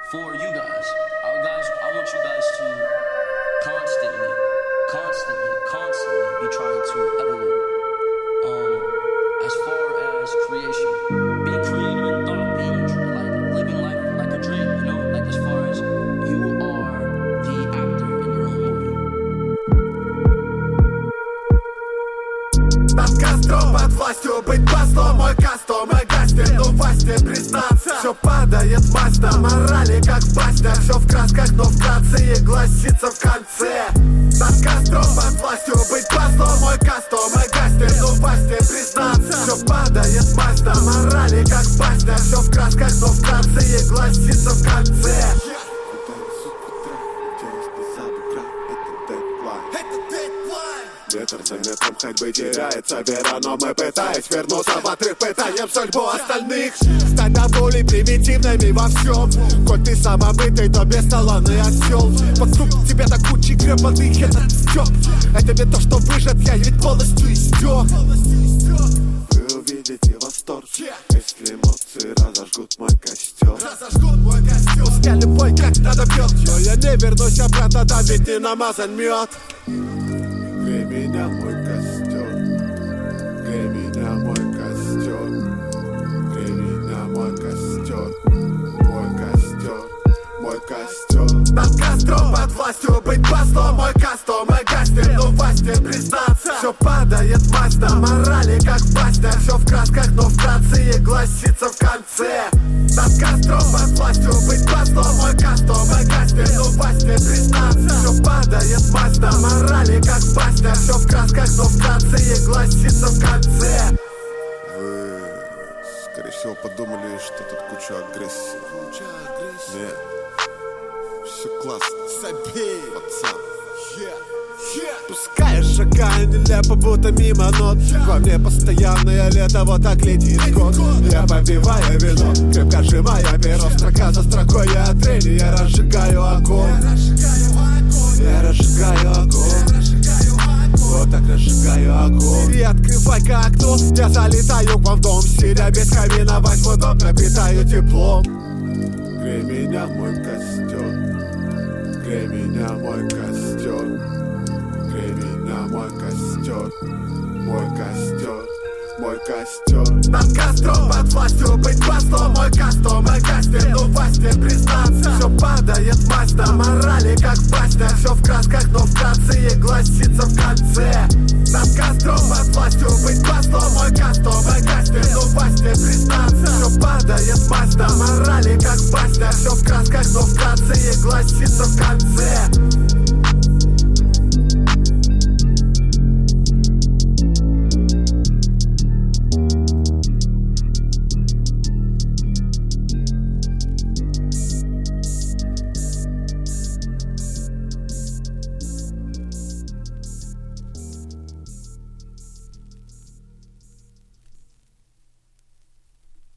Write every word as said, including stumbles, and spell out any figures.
for you guys. I, guys, I want you guys to constantly, constantly, constantly be trying to evolve. Um, as far as creation, be creative in thought, being like living life like a dream, you know, like as far as you are the actor in your own movie. Под костром, под властью быть послом, мой кастом и гостем, ну власти признаться. Все падает масть на морали, как в баснях. Все в красках, но вкратце и гласится в конце. Под костром, под властью быть послом, мой кастом и гостем, ну власти признаться. Все падает масть на морали, как в баснях. Все в красках, но вкратце и гласится в конце. Метр за метром ходьбы теряется вера, но мы пытаясь вернуться в отрыв, пытаем судьбу остальных. Стать до боли примитивными во всем. Коль ты самобытый, то бесталанный осел. Подступ тебе до кучи гребаных, этот стёб. Это не то, что выжат, я ведь полностью истёк. Вы увидите восторг, если эмоции разожгут мой костер. Разожгут мой костер. Пускай любой как надо бьет, но я не вернусь обратно, там ведь не намазан мед. Грей меня мой костер, грей меня мой костер, грей меня мой костер, мой костер, мой костер. Под костром, под властью быть послом, мой кастом и гостем, ну власти признаться. Все падает масть на морали, как в баснях. Все в красках, но вкратце и гласится в конце. Под костром, под властью быть послом, мой кастом и гостем, ну власти признаться. Все падает масть на морали, как в баснях. Все в красках, но вкратце и гласится в конце. Вы, скорее всего, подумали, что тут куча агрессии. Куча агрессии. Нет, все классно. Забей, пацан. Yeah. Yeah. Пускай я шагаю нелепо, будто мимо нот. Во мне постоянное лето, вот так летит год. Я попиваю вино, крепко сжимая перо. Строка за строкой я от трени, я разжигаю огонь. Я разжигаю огонь. Вот так разжигаю огонь. И открывай-ка окно, я залетаю к вам в дом. Сидя без камина, возьму дом, напитаю теплом. Грей меня мой костер, грей меня мой костер, грей меня мой костер, мой костер, мой костер. Под костром, под властью быть послом, мой кастом и гостем, ну власти признаться. Все падает масть на морали, как в баснях. Все в красках, но вкратце и гласится в конце. Под костром, под властью быть послом, мой кастом и гостем, ну власти признаться. Все падает масть на морали, как в баснях. Все в красках, но вкратце и гласится